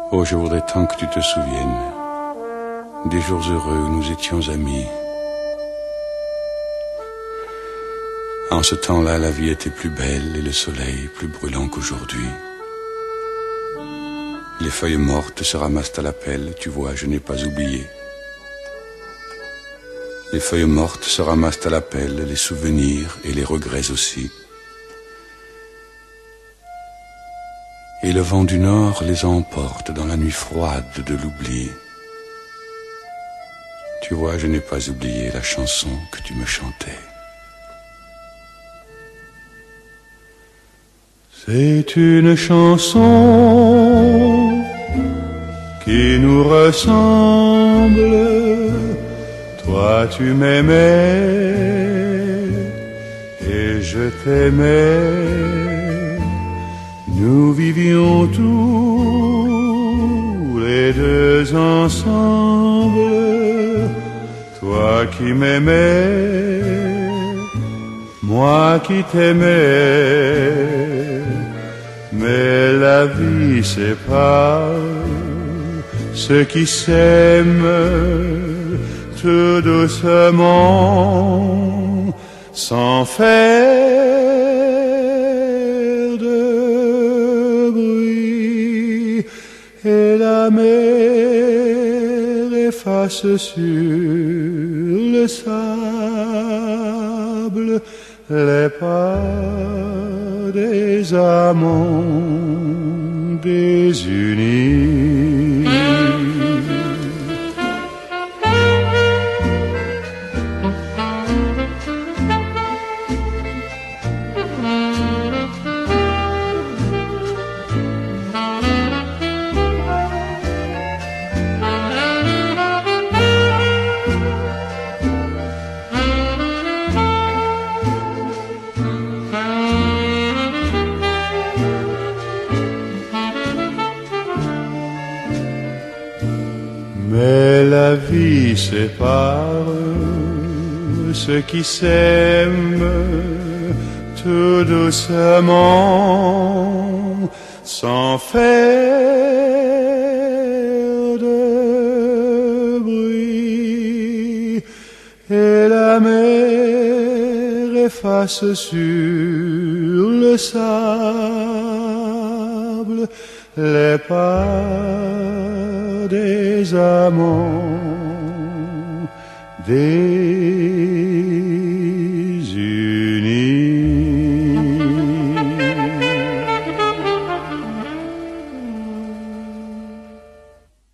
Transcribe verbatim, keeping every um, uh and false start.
Oh, je voudrais tant que tu te souviennes des jours heureux où nous étions amis. En ce temps-là, la vie était plus belle et le soleil plus brûlant qu'aujourd'hui. Les feuilles mortes se ramassent à la pelle, tu vois, je n'ai pas oublié. Les feuilles mortes se ramassent à la pelle, les souvenirs et les regrets aussi. Et le vent du nord les emporte dans la nuit froide de l'oubli. Tu vois, je n'ai pas oublié la chanson que tu me chantais. C'est une chanson qui nous ressemble. Toi tu m'aimais et je t'aimais. Nous vivions tous les deux ensemble. Toi qui m'aimais, moi qui t'aimais. Mais la vie sépare ceux qui s'aiment tout doucement, sans faire de bruit. Et la mer efface sur le sable les pas des amants désunis. Mais la vie sépare ceux qui s'aiment tout doucement, sans faire de bruit. Et la mer efface sur le sable les pas des amants des